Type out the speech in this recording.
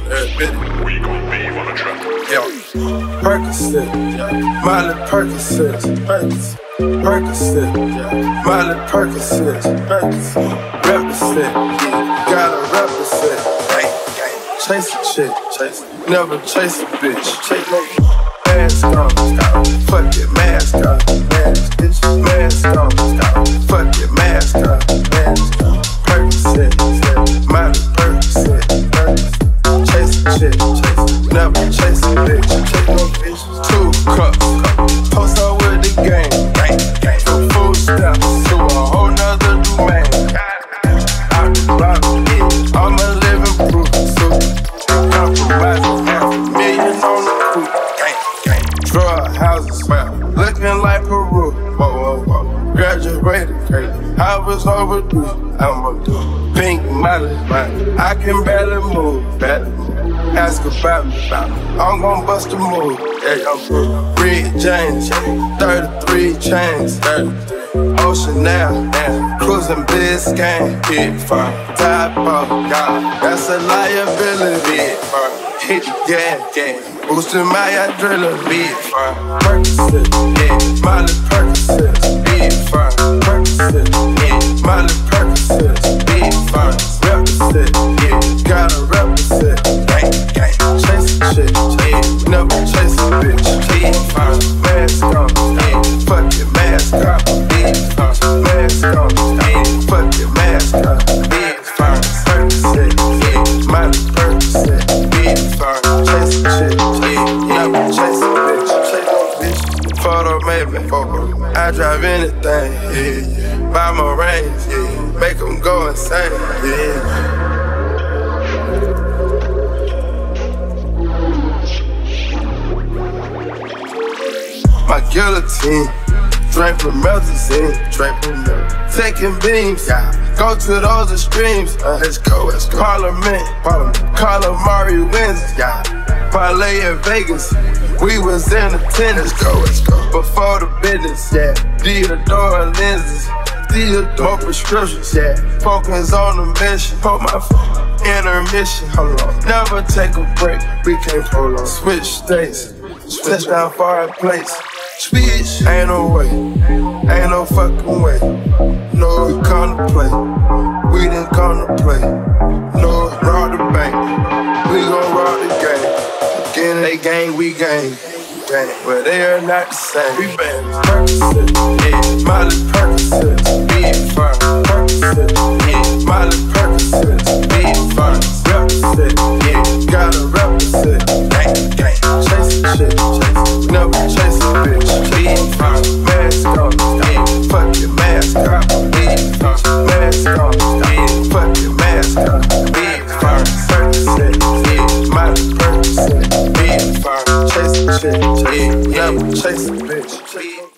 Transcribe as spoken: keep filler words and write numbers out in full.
We gon' beef on the track. Yo, Percocet, Miley Percocet, Percocet, Percocet, Miley Percocet, Percocet, represent, gotta represent. Chase a chick, chase, never chase a bitch. Chase no mask on, fuck it, mask on, mask, bitch, mask on, fuck it, mask on, mask on. Percocet, Miley Percocet, Percocet, chase a chick, chase, never chase a bitch. Chase no bitch, two cups, post up with the game, gang, gang, from full step to a whole nother domain. Out the block, yeah, I'm a living proof, so compromising half a million on the coupe. Gang, gang, drug houses, well, looking like Peru. Whoa, whoa, whoa, graduated, crazy. I was overdue, I'm a dude. Pink Miley, I can barely move, barely move. Ask about me, about me. I'm gon' bust a move. Yeah, I'm through. Red James, thirty-three chains, thirty-three. Ocean now, yeah. Cruising Biscayne, big firm. Top off, God, that's a liability. Big firm. Hit the gas, gas. Boosting my adrenaline, big firm. Percocet, yeah. Miley Percocet, big firm. Percocet, yeah. Miley Percocet, big firm. Represent, yeah. Gotta represent. Gang, gang. Chase a chick, yeah. Never chase a bitch. Big firm. Mask on, yeah. Fuck it, mask on. Big firm. Mask on, yeah. Fuck it, mask on. Big firm. Percocet, yeah. Miley Percocet, big firm. Chase a chick, yeah. Never chase a bitch. Chase a bitch. Photo maybe, photo. I drive anything, yeah, yeah. Buy my range, yeah. Make them go insane, yeah. My guillotine, drink from Melazine, drink from Melazine. Taking beams, yeah. Go to those extremes, uh, let's go, let's go. Parliament, Parliament. Calamari wins, yeah. Parlay in Vegas, we was in attendance, let's go, let's go. Before the business, yeah. Theodore lenses, Theodore more prescriptions, yeah. Focus on the mission, put my phone, intermission, hold on. Never take a break, we can't prolong. Switch states, touchdown foreign place. Switch, ain't no way, ain't no fucking way. No, we come to play, we didn't come to play. No, rob the bank, we gon' rob the game. Again, they gang, we gang. Gang, but they are not the same. We bang Percocet, yeah, Miley Percocet, big firm. Percocet, yeah, Miley Percocet, big firm. Represent, yeah, gotta represent. Gang, gang, chase a chick, chase, never chase a bitch. Big firm, mask on, yeah, fuck your mask on. Big firm, mask on, yeah, fuck your mask on. Big firm, Percocet, yeah, Miley Percocet, big firm. Chase a chick, yeah, never chase a bitch.